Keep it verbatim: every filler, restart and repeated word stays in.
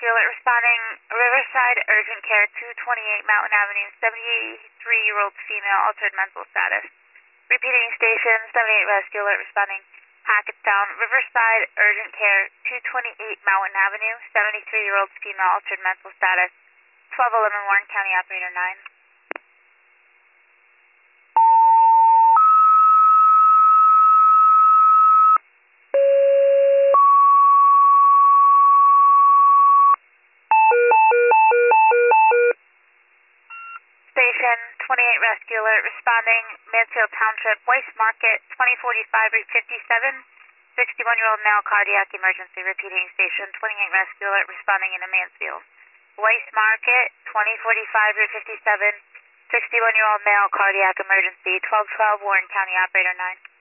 Rescue Alert responding Riverside Urgent Care two twenty-eight Mountain Avenue, seventy-three-year-old female, altered mental status. Repeating station, seventy-eight Rescue Alert responding Hackettstown, Riverside Urgent Care two twenty-eight Mountain Avenue, seventy-three-year-old female, altered mental status. twelve eleven Warren County Operator nine. Station twenty-eight Rescue Alert responding Mansfield Township, Weiss Market, twenty forty-five Route fifty-seven, sixty-one-year-old male, cardiac emergency. Repeating station twenty-eight Rescue Alert responding into Mansfield. Weiss Market, twenty forty-five Route fifty-seven, sixty-one-year-old male, cardiac emergency. twelve twelve Warren County Operator nine.